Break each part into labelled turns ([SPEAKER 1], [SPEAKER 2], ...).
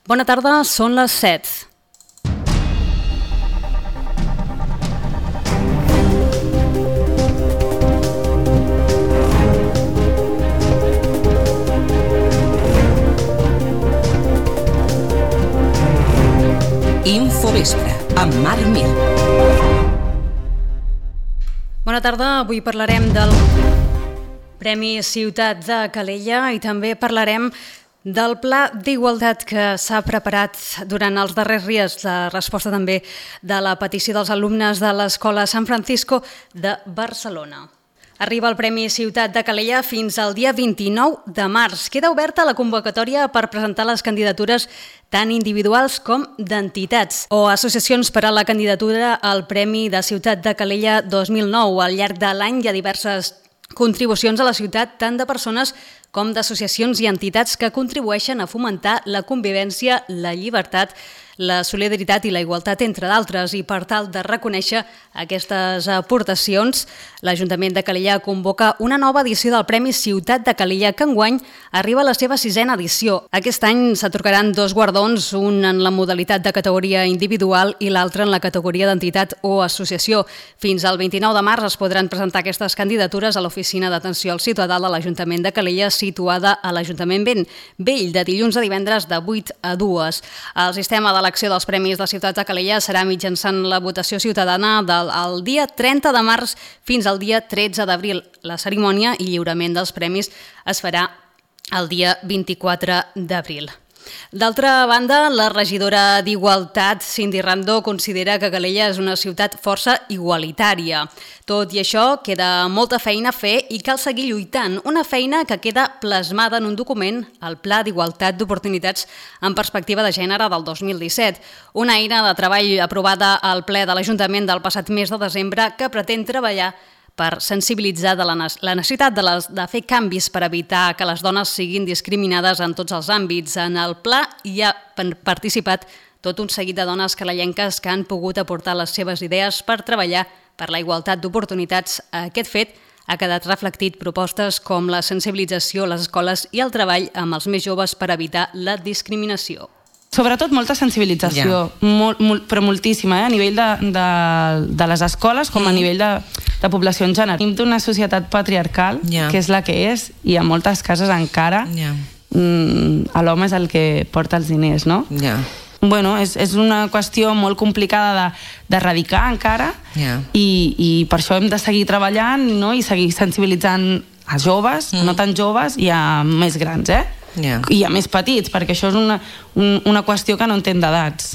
[SPEAKER 1] Bona tarda, són les 7.
[SPEAKER 2] Infovespre, amb Marc Mir.
[SPEAKER 1] Bona tarda, avui parlarem del Premi Ciutat de Calella i també parlarem del Pla d'Igualtat que s'ha preparat durant els darrers dies, la resposta també de la petició dels alumnes de l'Escola Sant Francisco de Barcelona. Arriba el Premi Ciutat de Calella fins al dia 29 de març. Queda oberta la convocatòria per presentar les candidatures tant individuals com d'entitats o associacions per a la candidatura al Premi de Ciutat de Calella 2009. Al llarg de l'any hi ha diverses contribucions a la ciutat tant de persones com d'associacions i entitats que contribueixen a fomentar la convivència, la llibertat, la solidaritat i la igualtat, entre d'altres, i per tal de reconèixer aquestes aportacions, l'Ajuntament de Calella convoca una nova edició del Premi Ciutat de Calella, que enguany arriba a la seva 6a edició. Aquest any s'atorgaran 2 guardons, un en la modalitat de categoria individual i l'altre en la categoria d'entitat o associació. Fins al 29 de març es podran presentar aquestes candidatures a l'Oficina d'Atenció al Ciutadà de l'Ajuntament de Calella, situada a l'Ajuntament Vell, de dilluns a divendres de 8 a 2. El sistema de l'acció dels Premis de Ciutat de Calella serà mitjançant la votació ciutadana del dia 30 de març fins al dia 13 d'abril. La cerimònia i lliurament dels premis es farà el dia 24 d'abril. D'altra banda, la regidora d'Igualtat, Cindy Randó, considera que Calella és una ciutat força igualitària. Tot i això, queda molta feina a fer i cal seguir lluitant. Una feina que queda plasmada en un document, el Pla d'Igualtat d'Oportunitats en Perspectiva de Gènere del 2017. Una eina de treball aprovada al ple de l'Ajuntament del passat mes de desembre que pretén treballar per sensibilitzar de la necessitat de fer canvis per evitar que les dones siguin discriminades en tots els àmbits. En el pla hi ha participat tot un seguit de dones calellenques que han pogut aportar les seves idees per treballar per la igualtat d'oportunitats. Aquest fet ha quedat reflectit propostes com la sensibilització a les escoles i el treball amb els més joves per evitar la discriminació.
[SPEAKER 3] Sobretot molta sensibilització, però moltíssima, a nivell de les escoles com a nivell de població en general. Tenim d'una societat patriarcal, que és la que és, i en moltes cases encara l'home és el que porta els diners, no? Bueno, és una qüestió molt complicada d'erradicar encara, i per això hem de seguir treballant i seguir sensibilitzant a joves, no tan joves, i a més grans, i a més petits, perquè això és una qüestió que no entén d'edats.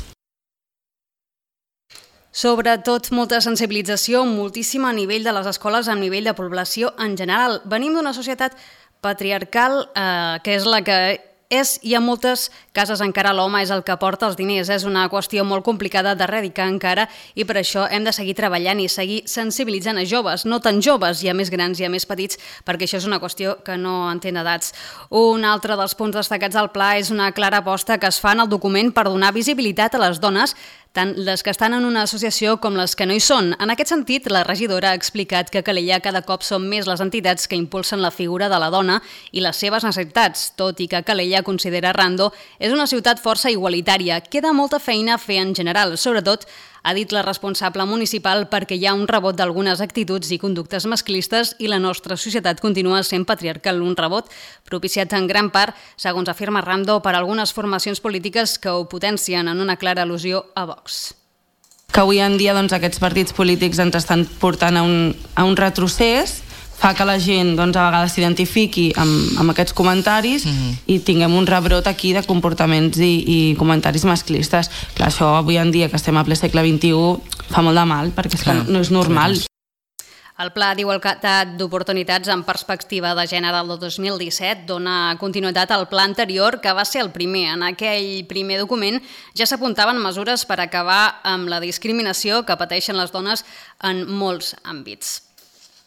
[SPEAKER 1] Sobretot molta sensibilització, moltíssima a nivell de les escoles, a nivell de població en general. Venim d'una societat patriarcal que és la que és, i a moltes cases encara l'home és el que porta els diners. És una qüestió molt complicada d'erradicar encara i per això hem de seguir treballant i seguir sensibilitzant a joves, no tan joves, i a més grans i a més petits, perquè això és una qüestió que no entén edats. Un altre dels punts destacats del pla és una clara aposta que es fa en el document per donar visibilitat a les dones, tant les que estan en una associació com les que no hi són. En aquest sentit, la regidora ha explicat que a Calella cada cop són més les entitats que impulsen la figura de la dona i les seves necessitats, tot i que Calella, considera Randó, és una ciutat força igualitària. Queda molta feina a fer en general, sobretot, ha dit la responsable municipal, perquè hi ha un rebot d'algunes actituds i conductes masclistes i la nostra societat continua sent patriarcal, un rebot propiciat en gran part, segons afirma Randó, per algunes formacions polítiques que ho potencien en una clara al·lusió a Vox.
[SPEAKER 3] Que avui en dia aquests partits polítics ens estan portant a un retrocés, fa que la gent a vegades s'identifiqui amb aquests comentaris i tinguem un rebrot aquí de comportaments i comentaris masclistes. Clar, això avui en dia, que estem a ple segle XXI, fa molt de mal, perquè és que no és normal.
[SPEAKER 1] El Pla d'Igualtat d'Oportunitats en Perspectiva de Gènere del 2017 dona continuïtat al pla anterior, que va ser el primer. En aquell primer document ja s'apuntaven mesures per acabar amb la discriminació que pateixen les dones en molts àmbits.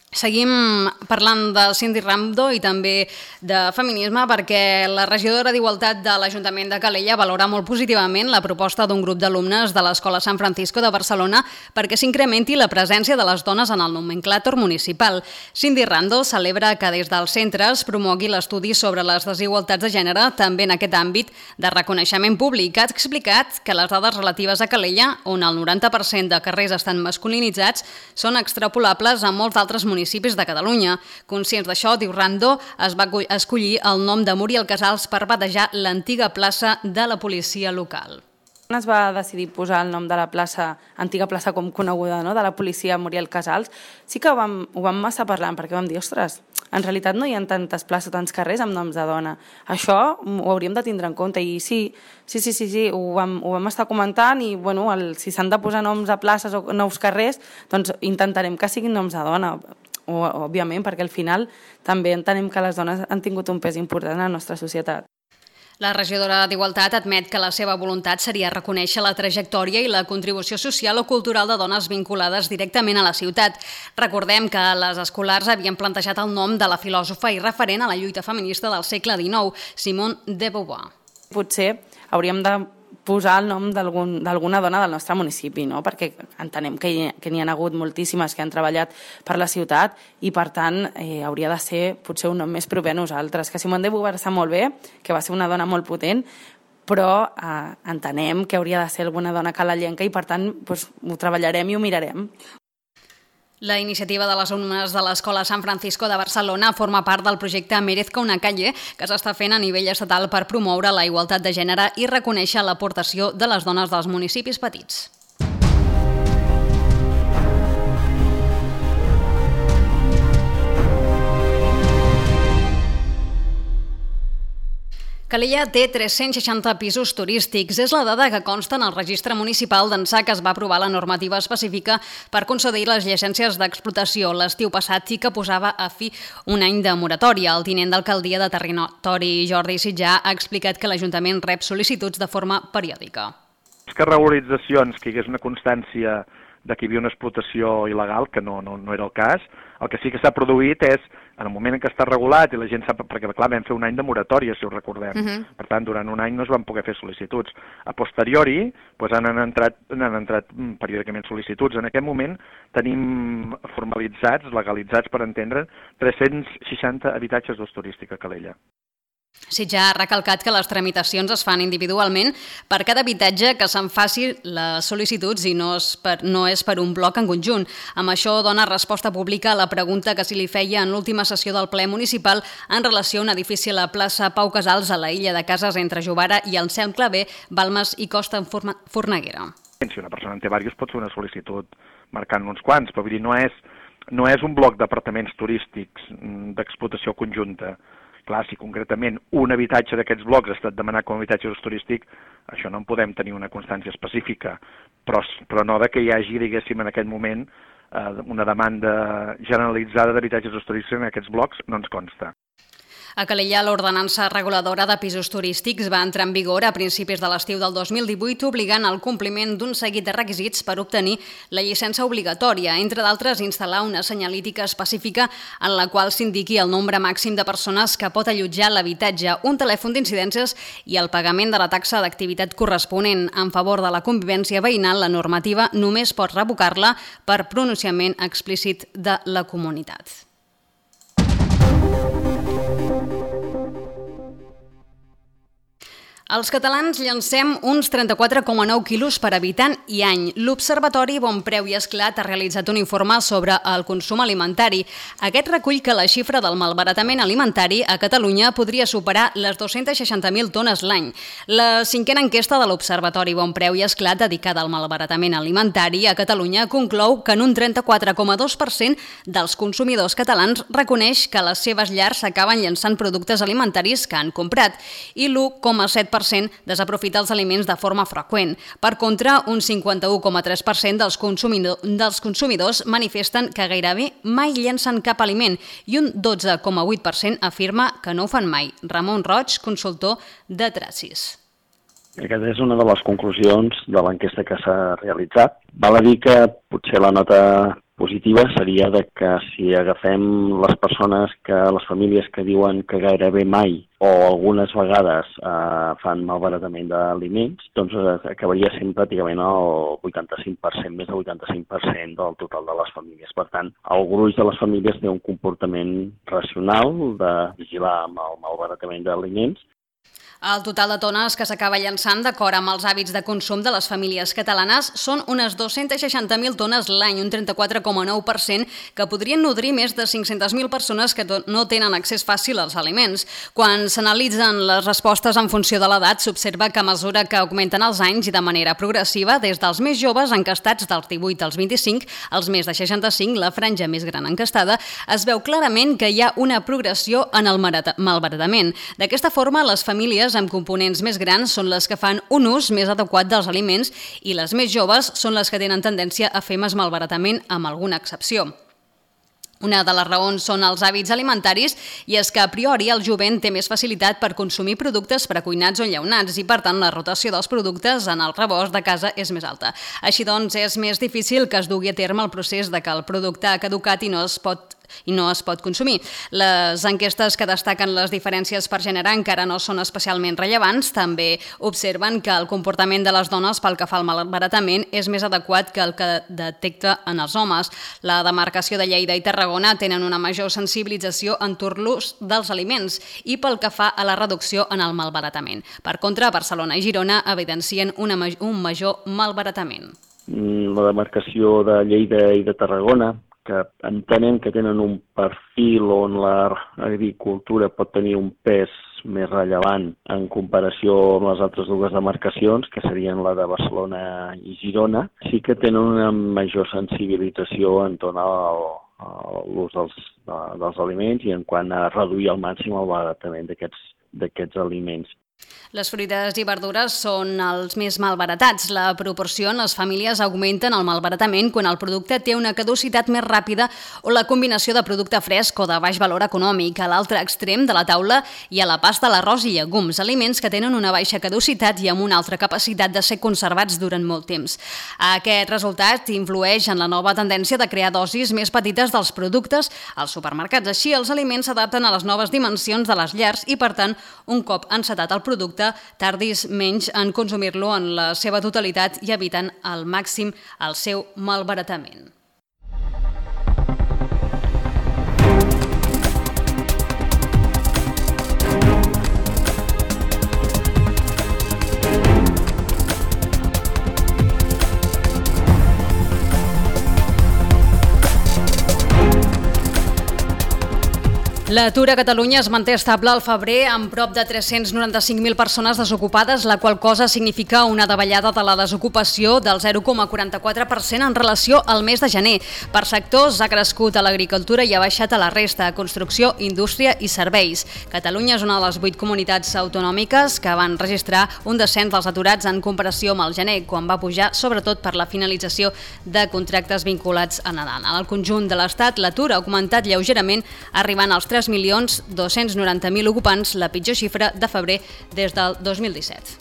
[SPEAKER 1] Seguim parlant de Cindy Rando i també de feminisme perquè la regidora d'Igualtat de l'Ajuntament de Calella valora molt positivament la proposta d'un grup d'alumnes de l'Escola San Francisco de Barcelona perquè s'incrementi la presència de les dones en el nomenclàtor municipal. Cindy Rando celebra que des del centre es promogui l'estudi sobre les desigualtats de gènere també en aquest àmbit de reconeixement públic. Ha explicat que les dades relatives a Calella, on el 90% de carrers estan masculinitzats, són extrapolables a molts altres municipis de Catalunya. Conscients d'això, diu Rando, es va escollir el nom de Muriel Casals per batejar l'antiga plaça de la policia local.
[SPEAKER 3] Es va decidir posar el nom de la plaça, antiga plaça com coneguda, no?, de la policia Muriel Casals. Sí que ho vam massa parlant, perquè vam dir, ostres, en realitat no hi ha tantes places, tants carrers amb noms de dona. Això ho hauríem de tindre en compte. I sí, ho vam estar comentant i, bueno, si s'han de posar noms a places o nous carrers, doncs intentarem que siguin noms de dona, òbviament, perquè al final també entenem que les dones han tingut un pes important en la nostra societat.
[SPEAKER 1] La regidora d'Igualtat admet que la seva voluntat seria reconèixer la trajectòria i la contribució social o cultural de dones vinculades directament a la ciutat. Recordem que les escolars havien plantejat el nom de la filòsofa i referent a la lluita feminista del segle XIX, Simone de Beauvoir.
[SPEAKER 3] Potser hauríem de posar el nom d'alguna dona del nostre municipi, no? Perquè entenem que n'hi ha hagut moltíssimes que han treballat per la ciutat i, per tant, hauria de ser potser un nom més proper a nosaltres. Que Simone de Beauvoir està molt bé, que va ser una dona molt potent, però entenem que hauria de ser alguna dona calellenca i, per tant, ho treballarem i ho mirarem.
[SPEAKER 1] La iniciativa de les alumnes de l'Escola San Francisco de Barcelona forma part del projecte Merezca una calle, que s'està fent a nivell estatal per promoure la igualtat de gènere i reconèixer l'aportació de les dones dels municipis petits. Calella té 360 pisos turístics. És la dada que consta en el registre municipal d'ençà que es va aprovar la normativa específica per concedir les llicències d'explotació l'estiu passat i que posava a fi un any de moratòria. El tinent d'alcaldia de Territori, Jordi Sitjà, ha explicat que l'Ajuntament rep sol·licituds de forma periòdica.
[SPEAKER 2] Que regularitzacions, que hi hagués una constància de que hi havia una explotació il·legal, que no era el cas. El que sí que s'ha produït és, en el moment en què està regulat, i la gent sap, perquè clar, vam fer un any de moratòria, si ho recordem. Per tant, durant un any no es van poder fer sol·licituds. A posteriori, han entrat periòdicament sol·licituds. En aquest moment tenim formalitzats, legalitzats, per entendre, 360 habitatges d'ús turístic a Calella.
[SPEAKER 1] Sitjà ha recalcat que les tramitacions es fan individualment per cada habitatge que se'n faci les sol·licituds i no és per un bloc en conjunt. Amb això dona resposta pública a la pregunta que se li feia en l'última sessió del ple municipal en relació a un edifici a la plaça Pau Casals a la illa de Cases entre Jovara i el Cel Claver, Balmes i Costa en Forneguera.
[SPEAKER 2] Si una persona en té diversos pot fer una sol·licitud marcant uns quants, però vull dir, no és un bloc d'apartaments turístics d'explotació conjunta. Clar, si concretament un habitatge d'aquests blocs ha estat demanat com a habitatge d'ús turístic, això no en podem tenir una constància específica, però no de que hi hagi, diguéssim, en aquest moment una demanda generalitzada d'habitatges d'ús turístic en aquests blocs, no ens consta.
[SPEAKER 1] A Calella, l'ordenança reguladora de pisos turístics va entrar en vigor a principis de l'estiu del 2018, obligant al compliment d'un seguit de requisits per obtenir la llicència obligatòria, entre d'altres instal·lar una senyalítica específica en la qual s'indiqui el nombre màxim de persones que pot allotjar l'habitatge, un telèfon d'incidències i el pagament de la taxa d'activitat corresponent. En favor de la convivència veïnal, la normativa només pot revocar-la per pronunciament explícit de la comunitat. Els catalans llancem uns 34,9 quilos per habitant i any. L'Observatori Bon Preu i Esclat ha realitzat un informe sobre el consum alimentari. Aquest recull que la xifra del malbaratament alimentari a Catalunya podria superar les 260.000 tones l'any. La cinquena enquesta de l'Observatori Bon Preu i Esclat dedicada al malbaratament alimentari a Catalunya conclou que en un 34,2% dels consumidors catalans reconeix que les seves llars s'acaben llançant productes alimentaris que han comprat i l'1,7% desaprofita els aliments de forma freqüent. Per contra, un 51,3% dels consumidors manifesten que gairebé mai llencen cap aliment i un 12,8% afirma que no ho fan mai. Ramon Roig, consultor de Tracis.
[SPEAKER 4] Aquesta és una de les conclusions de l'enquesta que s'ha realitzat. Val a dir que potser la nota positiva seria de que si agafem les famílies que diuen que gairebé mai o algunes vegades fan malbaratament d'aliments, doncs acabaria sent pràcticament el 85%, més del 85% del total de les famílies. Per tant, el gruix de les famílies té un comportament racional de vigilar amb el malbaratament d'aliments.
[SPEAKER 1] El total de tones que s'acaba llançant d'acord amb els hàbits de consum de les famílies catalanes són unes 260.000 tones l'any, un 34,9%, que podrien nodrir més de 500.000 persones que no tenen accés fàcil als aliments. Quan s'analitzen les respostes en funció de l'edat, s'observa que a mesura que augmenten els anys i de manera progressiva, des dels més joves encastats dels 18 als 25, als més de 65, la franja més gran encastada, es veu clarament que hi ha una progressió en el malbaratament. D'aquesta forma, les famílies amb components més grans són les que fan un ús més adequat dels aliments i les més joves són les que tenen tendència a fer més malbaratament, amb alguna excepció. Una de les raons són els hàbits alimentaris i és que a priori el jovent té més facilitat per consumir productes precuinats o enllaunats i per tant la rotació dels productes en el rebost de casa és més alta. Així doncs és més difícil que es dugui a terme el procés de que el producte ha caducat i no es pot consumir. Les enquestes que destaquen les diferències per gènere encara no són especialment rellevants. També observen que el comportament de les dones pel que fa al malbaratament és més adequat que el que detecta en els homes. La demarcació de Lleida i Tarragona tenen una major sensibilització entorn l'ús dels aliments i pel que fa a la reducció en el malbaratament. Per contra, Barcelona i Girona evidencien un major malbaratament.
[SPEAKER 4] La demarcació de Lleida i de Tarragona, que entenem que tenen un perfil on l'agricultura pot tenir un pes més rellevant en comparació amb les altres dues demarcacions, que serien la de Barcelona i Girona, sí que tenen una major sensibilització en torn a l'ús dels aliments i en quant a reduir al màxim el malbaratament d'aquests aliments.
[SPEAKER 1] Les fruites i verdures són els més malbaratats. La proporció en les famílies augmenta en el malbaratament quan el producte té una caducitat més ràpida o la combinació de producte fresc o de baix valor econòmic. A l'altre extrem de la taula hi ha la pasta, l'arròs i llegums, aliments que tenen una baixa caducitat i amb una altra capacitat de ser conservats durant molt temps. Aquest resultat influeix en la nova tendència de crear dosis més petites dels productes als supermercats. Així, els aliments s'adapten a les noves dimensions de les llars i, per tant, un cop encetat el producte, tardis menys en consumir-lo en la seva totalitat i eviten al màxim el seu malbaratament. L'atur a Catalunya es manté estable al febrer amb prop de 395.000 persones desocupades, la qual cosa significa una davallada de la desocupació del 0,44% en relació al mes de gener. Per sectors ha crescut a l'agricultura i ha baixat a la resta, construcció, indústria i serveis. Catalunya és una de les 8 comunitats autonòmiques que van registrar un descens dels aturats en comparació amb el gener, quan va pujar sobretot per la finalització de contractes vinculats a Nadal. Al conjunt de l'Estat, l'atur ha augmentat lleugerament, arribant als 3.290.000 ocupants, la pitjor xifra de febrer des del 2017.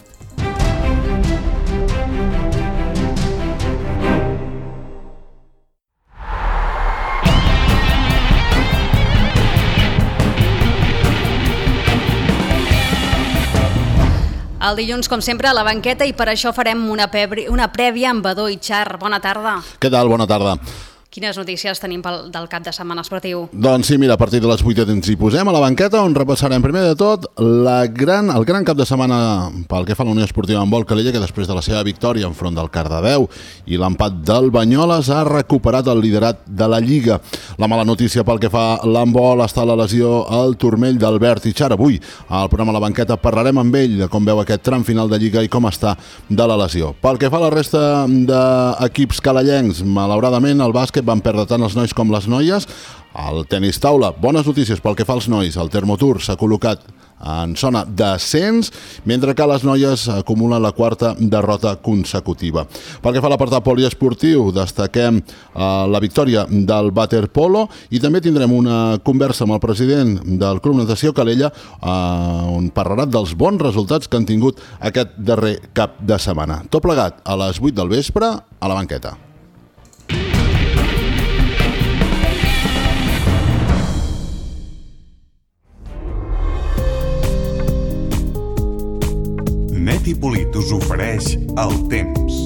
[SPEAKER 1] El dilluns, com sempre, a la banqueta, i per això farem una prèvia amb Badó i Char. Bona tarda.
[SPEAKER 5] Què tal? Bona tarda.
[SPEAKER 1] Quines notícies tenim del cap de setmana esportiu?
[SPEAKER 5] Doncs sí, mira, a partir de les 8 ens hi posem a la banqueta, on repassarem primer de tot el gran cap de setmana pel que fa a la Unió Esportiva Handbol Calella, que després de la seva victòria enfront del Cardedeu i l'empat del Banyoles ha recuperat el liderat de la Lliga. La mala notícia pel que fa a l'handbol està la lesió al turmell d'Albert Ichar. Avui al programa a la banqueta parlarem amb ell de com veu aquest tram final de Lliga i com està de la lesió. Pel que fa a la resta d'equips calellencs, malauradament el bàsquet van perdre tant els nois com les noies. El tenis taula, bones notícies pel que fa als nois. El Termotour s'ha col·locat en zona d'ascens, mentre que les noies acumulen la quarta derrota consecutiva. Pel que fa a l'apartat poliesportiu, destaquem la victòria del waterpolo i també tindrem una conversa amb el president del Club Natació Calella, on parlarà dels bons resultats que han tingut aquest darrer cap de setmana. Tot plegat a les 8 del vespre a la banqueta.
[SPEAKER 6] Net i Polit us ofereix el temps.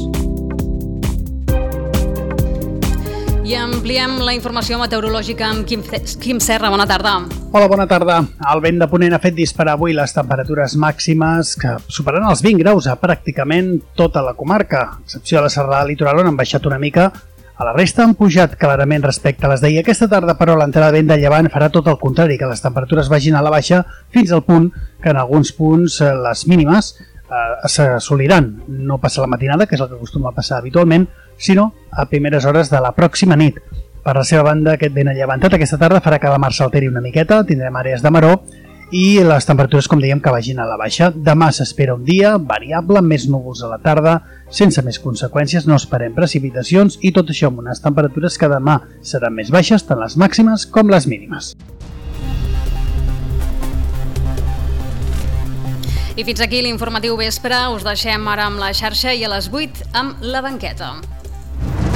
[SPEAKER 1] I ampliem la informació meteorològica amb Quim Serra. Bona tarda.
[SPEAKER 7] Hola, bona tarda. El vent de ponent ha fet disparar avui les temperatures màximes que superaran els 20 graus a pràcticament tota la comarca, a excepció de la serralada litoral on han baixat una mica. A la resta han pujat clarament respecte a les d'ahir. Aquesta tarda, però, l'entrada de vent de llevant farà tot el contrari, que les temperatures vagin a la baixa fins al punt que en alguns punts les mínimes s'assoliran. No passa la matinada, que és el que acostuma a passar habitualment, sinó a primeres hores de la pròxima nit. Per la seva banda, aquest vent allevantat aquesta tarda farà que la mar s'alteri una miqueta, tindrem àrees de maror i les temperatures, com dèiem, que vagin a la baixa. Demà s'espera un dia variable, amb més núvols a la tarda, sense més conseqüències, no esperem precipitacions i tot això amb unes temperatures que demà seran més baixes, tant les màximes com les mínimes.
[SPEAKER 1] I fins aquí l'informatiu vespre. Us deixem ara amb la xarxa i a les 8 amb la banqueta.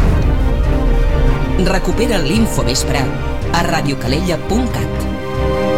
[SPEAKER 8] Recupera l'Infovespre a radiocalella.cat.